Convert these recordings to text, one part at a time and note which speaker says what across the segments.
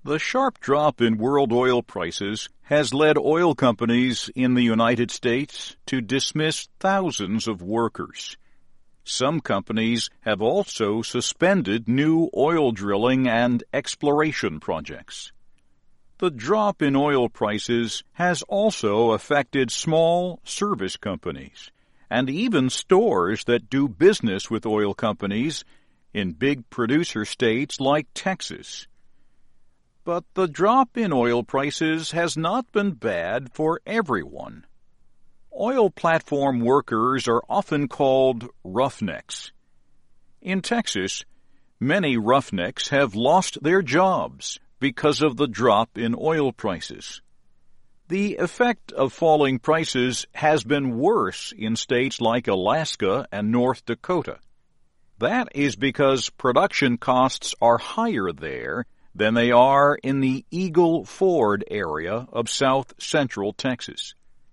Speaker 1: The sharp drop in world oil prices has led oil companies in the United States to dismiss thousands of workers. Some companies have also suspended new oil drilling and exploration projects. The drop in oil prices has also affected small service companies and even stores that do business with oil companies in big producer states like Texas. But the drop in oil prices has not been bad for everyone. Oil platform workers are often called roughnecks. In Texas, many roughnecks have lost their jobs because of the drop in oil prices. The effect of falling prices has been worse in states like Alaska and North Dakota. That is because production costs are higher there than they are in the Eagle Ford area of south-central Texas.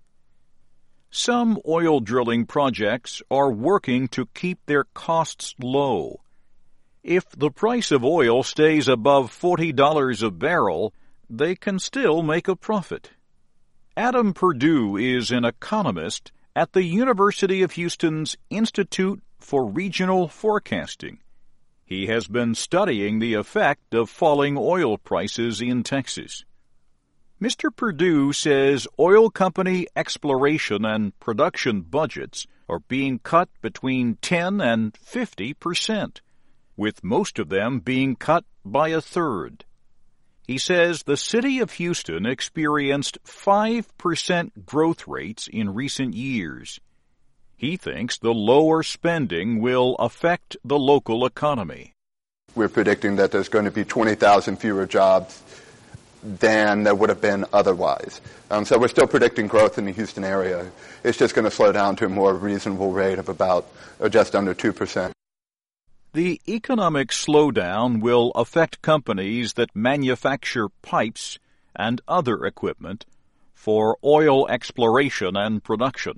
Speaker 1: Some oil drilling projects are working to keep their costs low. If the price of oil stays above $40 a barrel, they can still make a profit. Adam Perdue is an economist at the University of Houston's Institute for Regional Forecasting. He has been studying the effect of falling oil prices in Texas. Mr. Perdue says oil company exploration and production budgets are being cut between 10 and 50%, with most of them being cut by a third. He says the city of Houston experienced 5% growth rates in recent years. He thinks the lower spending will affect the local economy.
Speaker 2: We're predicting that there's going to be 20,000 fewer jobs than there would have been otherwise. So we're still predicting growth in the Houston area. It's just going to slow down to a more reasonable rate of about just under 2%.
Speaker 1: The economic slowdown will affect companies that manufacture pipes and other equipment for oil exploration and production.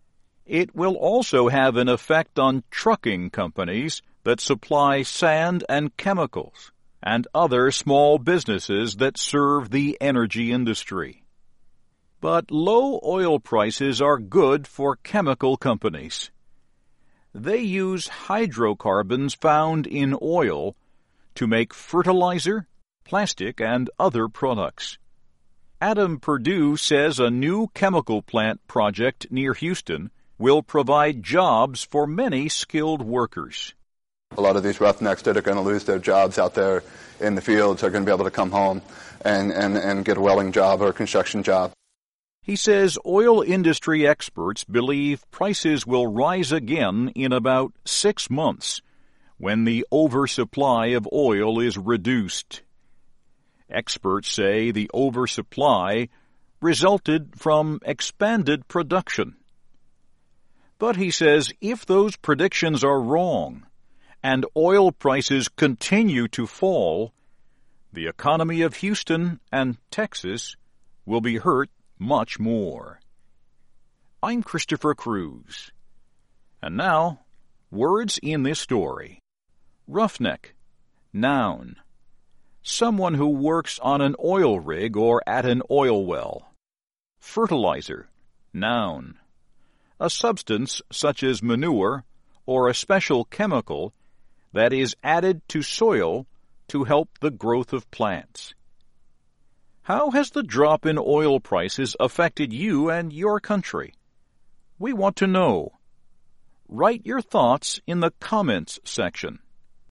Speaker 1: It will also have an effect on trucking companies that supply sand and chemicals, and other small businesses that serve the energy industry. But low oil prices are good for chemical companies. They use hydrocarbons found in oil to make fertilizer, plastic, and other products. Adam Perdue says a new chemical plant project near Houston will provide jobs for many skilled workers.
Speaker 2: A lot of these roughnecks that are going to lose their jobs out there in the fields are going to be able to come home and get a welding job or a construction job.
Speaker 1: He says oil industry experts believe prices will rise again in about 6 months when the oversupply of oil is reduced. Experts say the oversupply resulted from expanded production. But he says if those predictions are wrong and oil prices continue to fall, the economy of Houston and Texas will be hurt much more. I'm Christopher Cruz. And now, words in this story. Roughneck, noun. Someone who works on an oil rig or at an oil well. Fertilizer, noun. A substance such as manure or a special chemical that is added to soil to help the growth of plants. How has the drop in oil prices affected you and your country? We want to know. Write your thoughts in the comments section.